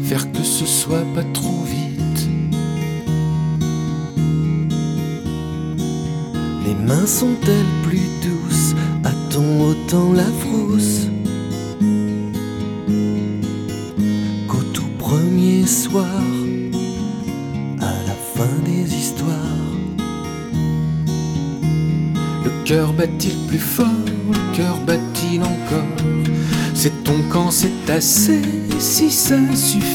faire que ce soit pas trop vite. Les mains sont-elles plus douces? A-t-on autant la frousse qu'au tout premier soir, à la fin des histoires? Le cœur bat-il plus fort? Le cœur bat-il encore? Sait-on quand c'est assez? Si ça suffit?